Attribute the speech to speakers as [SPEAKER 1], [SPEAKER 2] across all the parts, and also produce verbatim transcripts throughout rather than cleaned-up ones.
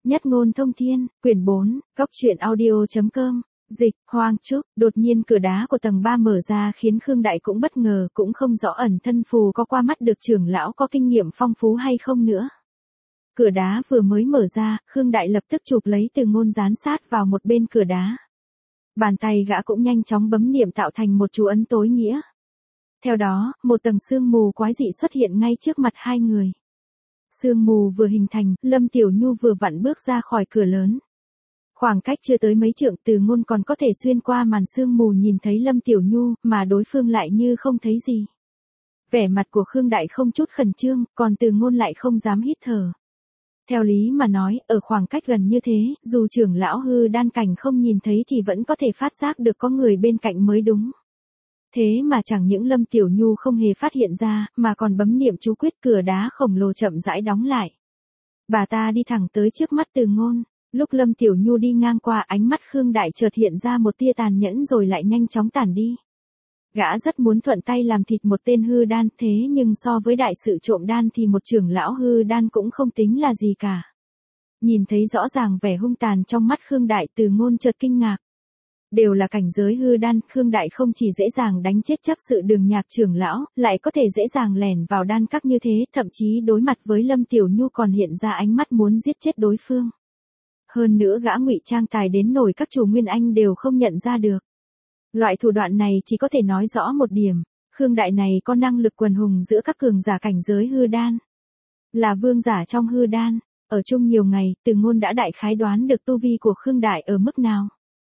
[SPEAKER 1] Nhất ngôn thông thiên, quyển bốn, góc truyện audio.com, dịch, Hoang Trúc, đột nhiên cửa đá của tầng ba mở ra khiến Khương Đại cũng bất ngờ, cũng không rõ ẩn thân phù có qua mắt được trưởng lão có kinh nghiệm phong phú hay không nữa. Cửa đá vừa mới mở ra, Khương Đại lập tức chụp lấy Từ Ngôn dán sát vào một bên cửa đá. Bàn tay gã cũng nhanh chóng bấm niệm tạo thành một chú ấn tối nghĩa. Theo đó, một tầng sương mù quái dị xuất hiện ngay trước mặt hai người. Sương mù vừa hình thành, Lâm Tiểu Nhu vừa vặn bước ra khỏi cửa lớn. Khoảng cách chưa tới mấy trượng, Từ Ngôn còn có thể xuyên qua màn sương mù nhìn thấy Lâm Tiểu Nhu, mà đối phương lại như không thấy gì. Vẻ mặt của Khương Đại không chút khẩn trương, còn Từ Ngôn lại không dám hít thở. Theo lý mà nói, ở khoảng cách gần như thế, dù trưởng lão hư đan cảnh không nhìn thấy thì vẫn có thể phát giác được có người bên cạnh mới đúng. Thế mà chẳng những Lâm Tiểu Nhu không hề phát hiện ra, mà còn bấm niệm chú quyết, cửa đá khổng lồ chậm rãi đóng lại. Bà ta đi thẳng tới trước mắt Từ Ngôn, lúc Lâm Tiểu Nhu đi ngang qua, ánh mắt Khương Đại chợt hiện ra một tia tàn nhẫn rồi lại nhanh chóng tản đi. Gã rất muốn thuận tay làm thịt một tên hư đan, thế nhưng so với đại sự trộm đan thì một trưởng lão hư đan cũng không tính là gì cả. Nhìn thấy rõ ràng vẻ hung tàn trong mắt Khương Đại, Từ Ngôn chợt kinh ngạc. Đều là cảnh giới hư đan, Khương Đại không chỉ dễ dàng đánh chết chấp sự Đường Nhạc trưởng lão, lại có thể dễ dàng lẻn vào đan các như thế, thậm chí đối mặt với Lâm Tiểu Nhu còn hiện ra ánh mắt muốn giết chết đối phương. Hơn nữa gã ngụy trang tài đến nổi các chủ Nguyên Anh đều không nhận ra được. Loại thủ đoạn này chỉ có thể nói rõ một điểm, Khương Đại này có năng lực quần hùng giữa các cường giả cảnh giới hư đan. Là vương giả trong hư đan, ở chung nhiều ngày, Từ Ngôn đã đại khái đoán được tu vi của Khương Đại ở mức nào.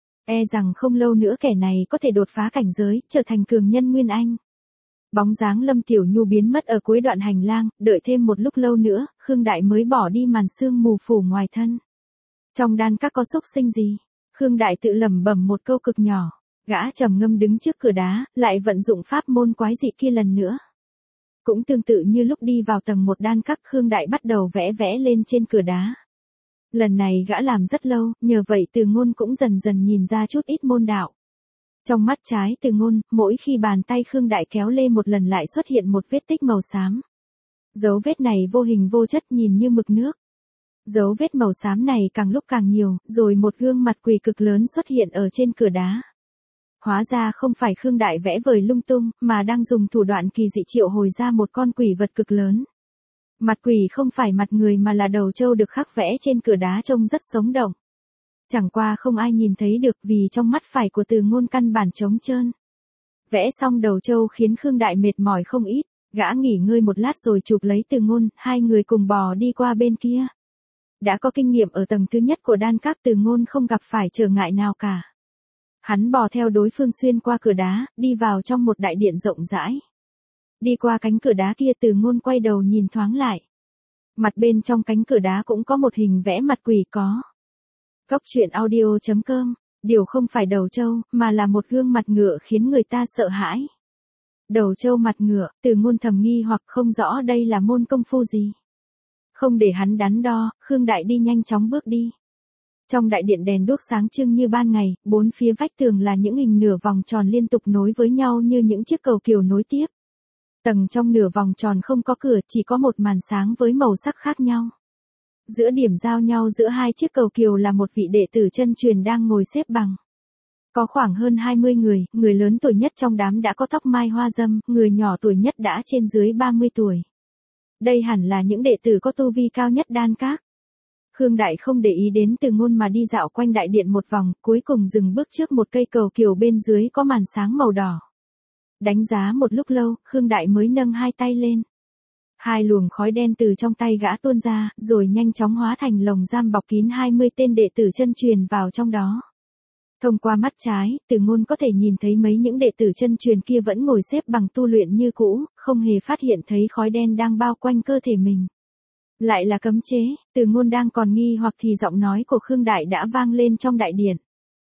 [SPEAKER 1] E rằng không lâu nữa kẻ này có thể đột phá cảnh giới, trở thành cường nhân Nguyên Anh. Bóng dáng Lâm Tiểu Nhu biến mất ở cuối đoạn hành lang, đợi thêm một lúc lâu nữa, Khương Đại mới bỏ đi màn sương mù phủ ngoài thân. Trong đan các có xúc sinh gì? Khương Đại tự lẩm bẩm một câu cực nhỏ, gã trầm ngâm đứng trước cửa đá, lại vận dụng pháp môn quái dị kia lần nữa. Cũng tương tự như lúc đi vào tầng một đan các, Khương Đại bắt đầu vẽ vẽ lên trên cửa đá. Lần này gã làm rất lâu, nhờ vậy Từ Ngôn cũng dần dần nhìn ra chút ít môn đạo. Trong mắt trái Từ Ngôn, mỗi khi bàn tay Khương Đại kéo lê một lần lại xuất hiện một vết tích màu xám. Dấu vết này vô hình vô chất, nhìn như mực nước. Dấu vết màu xám này càng lúc càng nhiều, rồi một gương mặt quỷ cực lớn xuất hiện ở trên cửa đá. Hóa ra không phải Khương Đại vẽ vời lung tung, mà đang dùng thủ đoạn kỳ dị triệu hồi ra một con quỷ vật cực lớn. Mặt quỷ không phải mặt người mà là đầu trâu được khắc vẽ trên cửa đá, trông rất sống động. Chẳng qua không ai nhìn thấy được vì trong mắt phải của Từ Ngôn căn bản trống trơn. Vẽ xong đầu trâu khiến Khương Đại mệt mỏi không ít, gã nghỉ ngơi một lát rồi chụp lấy Từ Ngôn, hai người cùng bò đi qua bên kia. Đã có kinh nghiệm ở tầng thứ nhất của đan các, Từ Ngôn không gặp phải trở ngại nào cả. Hắn bò theo đối phương xuyên qua cửa đá, đi vào trong một đại điện rộng rãi. Đi qua cánh cửa đá kia, Từ Ngôn quay đầu nhìn thoáng lại. Mặt bên trong cánh cửa đá cũng có một hình vẽ mặt quỷ có. Góc truyện audio.com, điều không phải đầu trâu, mà là một gương mặt ngựa khiến người ta sợ hãi. Đầu trâu mặt ngựa, Từ Ngôn thầm nghi hoặc không rõ đây là môn công phu gì. Không để hắn đắn đo, Khương Đại đi nhanh chóng bước đi. Trong đại điện đèn đuốc sáng trưng như ban ngày, bốn phía vách tường là những hình nửa vòng tròn liên tục nối với nhau như những chiếc cầu kiều nối tiếp. Tầng trong nửa vòng tròn không có cửa, chỉ có một màn sáng với màu sắc khác nhau. Giữa điểm giao nhau giữa hai chiếc cầu kiều là một vị đệ tử chân truyền đang ngồi xếp bằng. Có khoảng hơn hai mươi người, người lớn tuổi nhất trong đám đã có tóc mai hoa râm, người nhỏ tuổi nhất đã trên dưới ba mươi tuổi. Đây hẳn là những đệ tử có tu vi cao nhất đan các. Khương Đại không để ý đến Từ Ngôn mà đi dạo quanh đại điện một vòng, cuối cùng dừng bước trước một cây cầu kiều bên dưới có màn sáng màu đỏ. Đánh giá một lúc lâu, Khương Đại mới nâng hai tay lên. Hai luồng khói đen từ trong tay gã tuôn ra, rồi nhanh chóng hóa thành lồng giam bọc kín hai mươi tên đệ tử chân truyền vào trong đó. Thông qua mắt trái, Từ Ngôn có thể nhìn thấy mấy những đệ tử chân truyền kia vẫn ngồi xếp bằng tu luyện như cũ, không hề phát hiện thấy khói đen đang bao quanh cơ thể mình. Lại là cấm chế, Từ Ngôn đang còn nghi hoặc thì giọng nói của Khương Đại đã vang lên trong đại điện.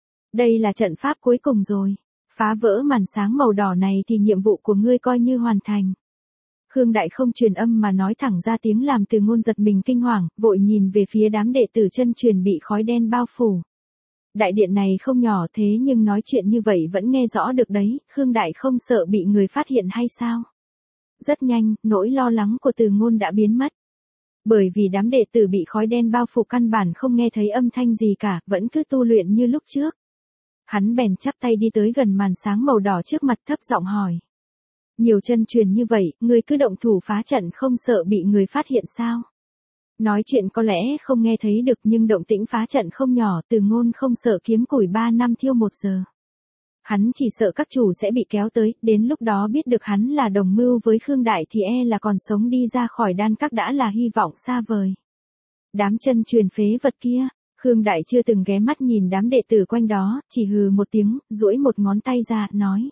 [SPEAKER 1] Đây là trận pháp cuối cùng rồi. Phá vỡ màn sáng màu đỏ này thì nhiệm vụ của ngươi coi như hoàn thành. Khương Đại không truyền âm mà nói thẳng ra tiếng làm Từ Ngôn giật mình kinh hoàng, vội nhìn về phía đám đệ tử chân truyền bị khói đen bao phủ. Đại điện này không nhỏ thế nhưng nói chuyện như vậy vẫn nghe rõ được đấy, Khương Đại không sợ bị người phát hiện hay sao? Rất nhanh, nỗi lo lắng của Từ Ngôn đã biến mất. Bởi vì đám đệ tử bị khói đen bao phủ căn bản không nghe thấy âm thanh gì cả, vẫn cứ tu luyện như lúc trước. Hắn bèn chắp tay đi tới gần màn sáng màu đỏ trước mặt thấp giọng hỏi. Nhiều chân truyền như vậy, ngươi cứ động thủ phá trận không sợ bị người phát hiện sao? Nói chuyện có lẽ không nghe thấy được nhưng động tĩnh phá trận không nhỏ, Từ Ngôn không sợ kiếm củi ba năm thiêu một giờ. Hắn chỉ sợ các chủ sẽ bị kéo tới, đến lúc đó biết được hắn là đồng mưu với Khương Đại thì e là còn sống đi ra khỏi đan các đã là hy vọng xa vời. Đám chân truyền phế vật kia, Khương Đại chưa từng ghé mắt nhìn đám đệ tử quanh đó, chỉ hừ một tiếng, duỗi một ngón tay ra, nói.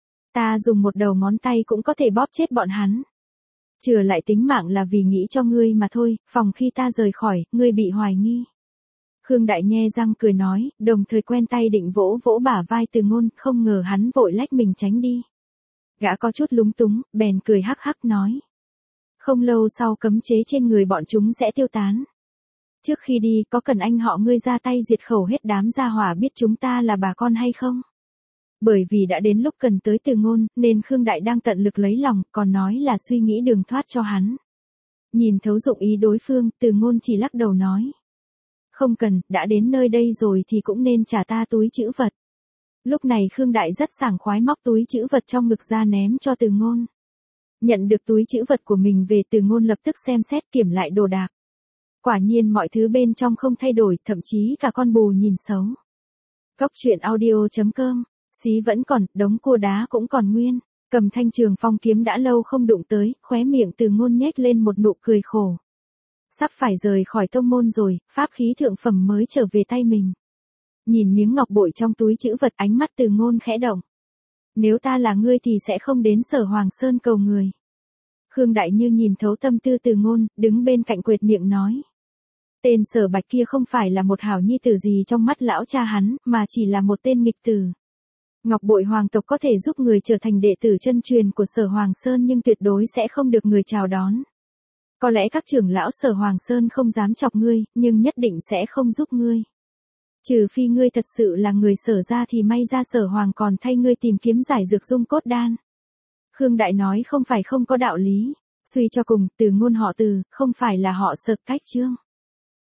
[SPEAKER 1] Ta dùng một đầu ngón tay cũng có thể bóp chết bọn hắn. Chừa lại tính mạng là vì nghĩ cho ngươi mà thôi, phòng khi ta rời khỏi, ngươi bị hoài nghi. Khương Đại nhe răng cười nói, đồng thời quen tay định vỗ vỗ bả vai Từ Ngôn, không ngờ hắn vội lách mình tránh đi. Gã có chút lúng túng, bèn cười hắc hắc nói. Không lâu sau cấm chế trên người bọn chúng sẽ tiêu tán. Trước khi đi có cần anh họ ngươi ra tay diệt khẩu hết đám gia hỏa biết chúng ta là bà con hay không? Bởi vì đã đến lúc cần tới Từ Ngôn, nên Khương Đại đang tận lực lấy lòng, còn nói là suy nghĩ đường thoát cho hắn. Nhìn thấu dụng ý đối phương, Từ Ngôn chỉ lắc đầu nói. Không cần, đã đến nơi đây rồi thì cũng nên trả ta túi trữ vật. Lúc này Khương Đại rất sảng khoái móc túi trữ vật trong ngực ra ném cho Từ Ngôn. Nhận được túi trữ vật của mình về, Từ Ngôn lập tức xem xét kiểm lại đồ đạc. Quả nhiên mọi thứ bên trong không thay đổi, thậm chí cả con bù nhìn xấu. Cốc truyện audio chấm com, xí vẫn còn, đống cua đá cũng còn nguyên. Cầm thanh trường phong kiếm đã lâu không đụng tới, khóe miệng Từ Ngôn nhếch lên một nụ cười khổ. Sắp phải rời khỏi tông môn rồi, pháp khí thượng phẩm mới trở về tay mình. Nhìn miếng ngọc bội trong túi trữ vật, ánh mắt Từ Ngôn khẽ động. Nếu ta là ngươi thì sẽ không đến Sở Hoàng Sơn cầu người. Khương Đại như nhìn thấu tâm tư Từ Ngôn, đứng bên cạnh quệt miệng nói. Tên Sở Bạch kia không phải là một hảo nhi tử gì trong mắt lão cha hắn, mà chỉ là một tên nghịch tử. Ngọc bội hoàng tộc có thể giúp người trở thành đệ tử chân truyền của Sở Hoàng Sơn nhưng tuyệt đối sẽ không được người chào đón. Có lẽ các trưởng lão Sở Hoàng Sơn không dám chọc ngươi, nhưng nhất định sẽ không giúp ngươi. Trừ phi ngươi thật sự là người Sở ra thì may ra Sở Hoàng còn thay ngươi tìm kiếm giải dược dung cốt đan. Khương Đại nói không phải không có đạo lý. Suy cho cùng, Từ Ngôn họ Từ, không phải là họ Sở Cách Chương.